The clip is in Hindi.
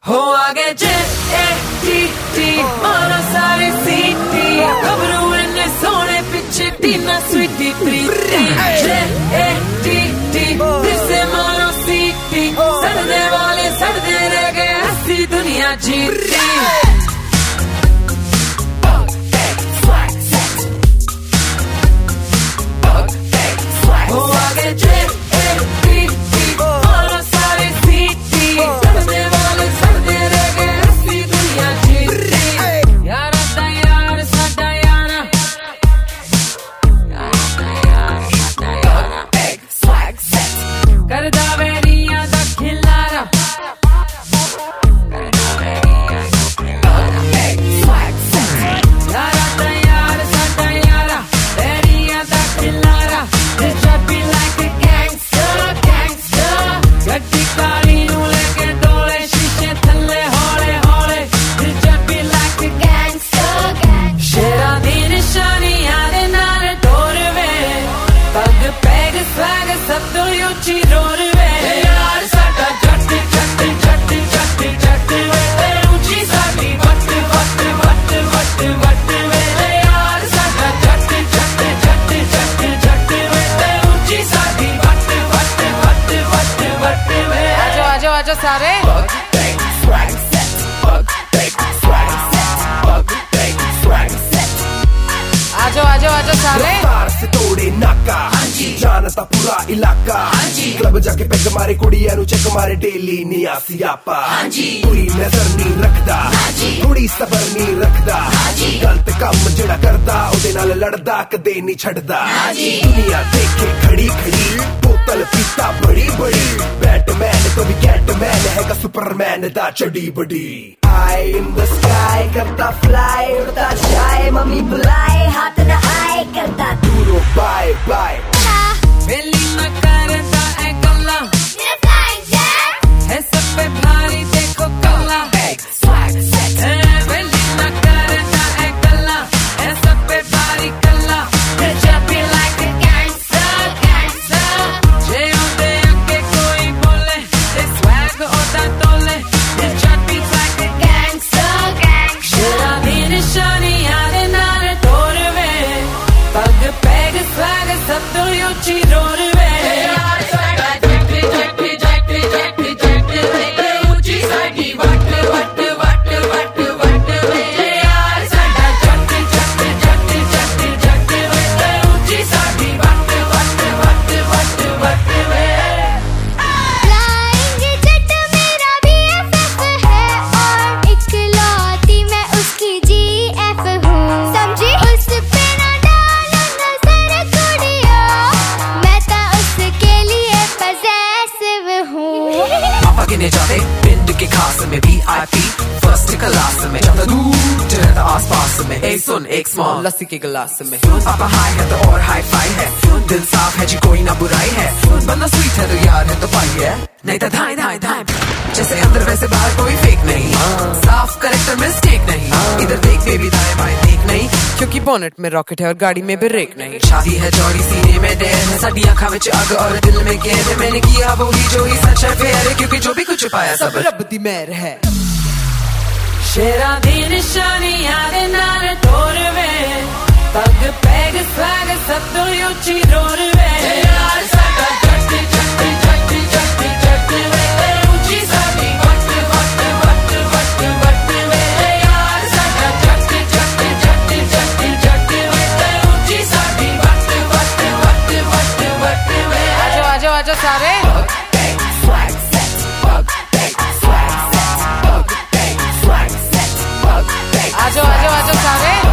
हो आगे J-A-T-T मारो सारे सीटी घबरू इन्ने सोने पीछे टीना स्वीटी प्रीति J-A-T-T फिर से मारो सीटी सड़ने वाले सड़ने रह गए हंसी दुनिया जीती हो आगे J-A-T-T मारो सारे सीटी सड़ने वाले सड़ने रह गए हंसी दुनिया जीती यार दा यार साडा यारा करदा वेरिया दा खिलारा आजो सारे आजो आजो आजो सारे से तोड़े नाका जानता पूरा इलाका क्लब जाके पैग मारे कुड़िया नु चेक मारे डेली निया सियापा पूरी नजर नहीं रखदा थोड़ी सबर नहीं रखदा गलत काम जेड़ा करदा ओदे नाल लड़दा कदे नहीं छड़दा दुनिया देखे खड़ी खड़ी बोतल पीता बड़ी बड़ी बैटमैन तो भी कैटमैन हैगा सुपरमैन दा चढ़ी बड़ी आई इन द स्काई करता फ्लाई उड़ता जाए मम्मी बुलाए हाथ न आए करता दूरो बाय बाय वेली न करता है गल्ला मेरा फ्लाइंग जैट है सब पे भारी देखो कल्ला स्वैग सेट वेली न करता है गल्ला है सब पे भारी कल्ला जब भी लाइक अ गैंगस्टर गैंगस्टर जे होते आके कोई बोले ये स्वैग होता तोले जब भी लाइक अ गैंगस्टर गैंगस्टर दी निशानी यारे नारे तोड़वे पग पैग स्वैग सब तो यूची रोड़वे जाते पिंड के खास में VIP फर्स्ट क्लास में ज्यादा दूर रहता आस पास में एक सुन एक स्मॉल लस्सी के गिलास में पापा हाई है तो और हाई फाई है दिल साफ है जी कोई ना बुराई है बंदा स्वीट है तो यार है तो पाई है नहीं तो धाई धाई धाई जैसे अंदर वैसे बाहर कोई फेक नहीं साफ करेक्टर में स्टेक नहीं इधर देख बेबी दाएं बाएं देख नहीं क्योंकि बोनेट में रॉकेट है और गाड़ी में ब्रेक नहीं शादी है जौड़ी सीने में डेर है साडी आँखों में आग और दिल में गैर है मैंने किया वो ही जो ही सच है फेयर है क्योंकि जो भी कुछ पाया सब रब दी मेहर है शेरा दी निशानी यारे नारे तोड़वे पग पैग स्वैग सब तो यूची रोड़वे यार साडा जट्टी जट्टी जट्टी जट्टी जट्टी वे ऊंची साडी वट वट वट वट वट वे यार साडा जट्टी जट्टी जट्टी जट्टी जट्टी वे ऊंची साडी वट वट वट वट वट वे आजो आजो आजो सारे आजो आजो आजो सारे